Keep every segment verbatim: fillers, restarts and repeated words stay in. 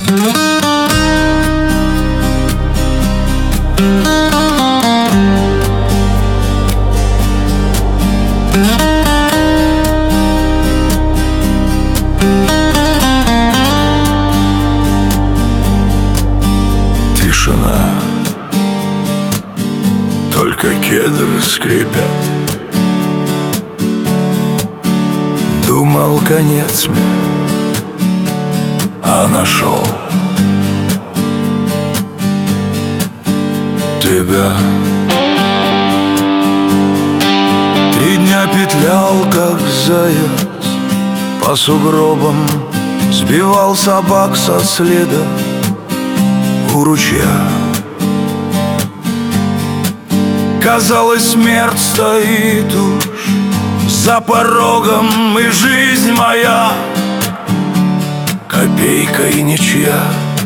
Тишина, только кедры скрипят. Думал, конец мне, а нашел тебя. Три дня петлял, как заяц, по сугробам сбивал собак со следа у ручья. Казалось, смерть стоит уж за порогом, и жизнь моя копейка и ничья.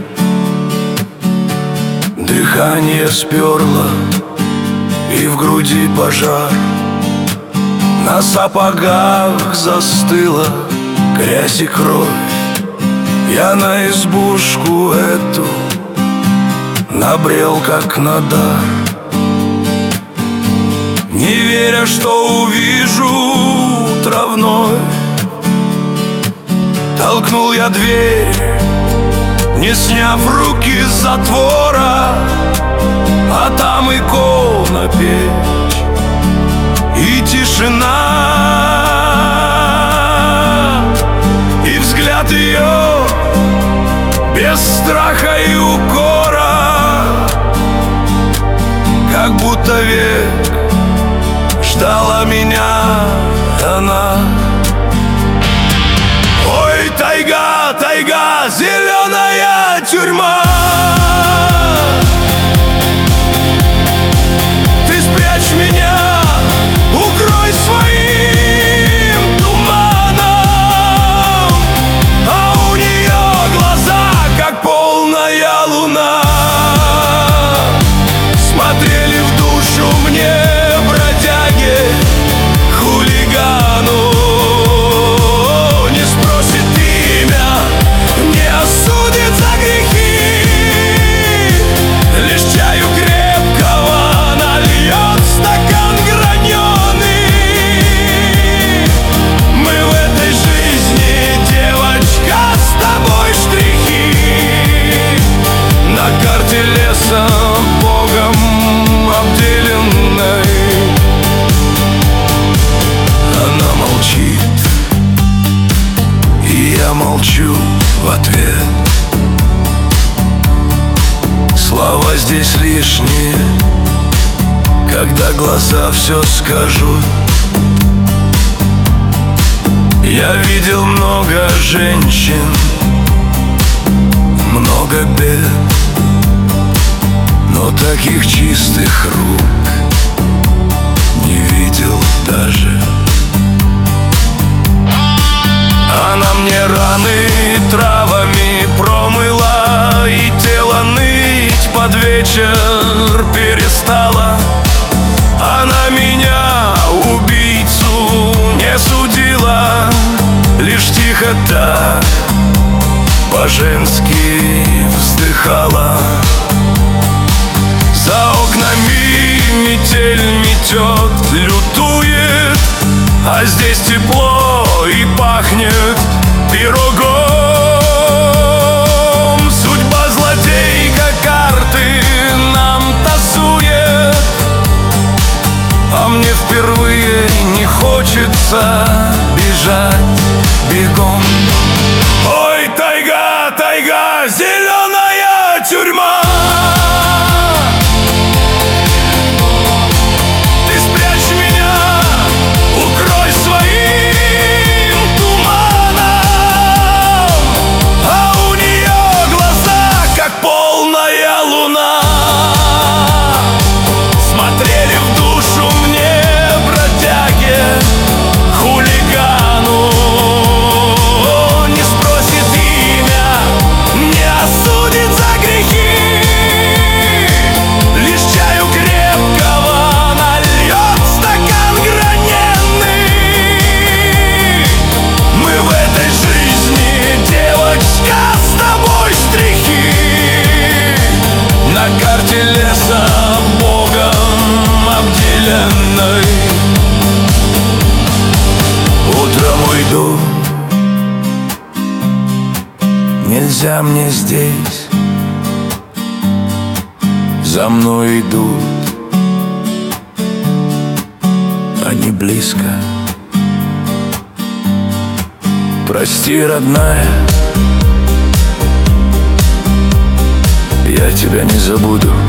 Дыхание сперло, и в груди пожар. На сапогах застыла грязь и кровь. Я на избушку эту набрел, как на дар, не веря, что увижу утро вновь. Толкнул я дверь, не сняв руки с затвора, а там икона, печь и тишина, и взгляд ее без страха и укора, как будто век ждала меня она. Ой, тайга, тайга, зеленая тюрьма, ты спрячь меня, укрой своим туманом, а у нее глаза, как полная луна, смотрели в душу мне, бродяге, хулигану. Не спросит имя, не осудит за грехи, лишь чаю крепкого нальет стакан граненый. Мы в этой жизни, девочка, с тобой штрихи на карте леса, Богом обделенной. Она молчит, и я молчу в ответ. Слова здесь лишние, когда глаза все скажут. Я видел много женщин, много бед, но таких чистых рук не видел даже. Она мне раны травами промыла, и тело ныть под вечер перестала. Она меня, убийцу, не судила, лишь тихо так по-женски вздыхала. За окнами метель метет, лютует, а здесь тепло и пахнет пирогом. Судьба злодейка карты нам тасует, а мне впервые не хочется бежать бегом. Ой, тайга, тайга, зеленая тюрьма, ты спрячь меня, укрой своим туманом, а у нее глаза, как полная луна, смотрели в душу мне, бродяге, хулигану. Не спросит имя, не осудит за грехи, нельзя мне здесь. За мной идут, они близко. Прости, родная, я тебя не забуду.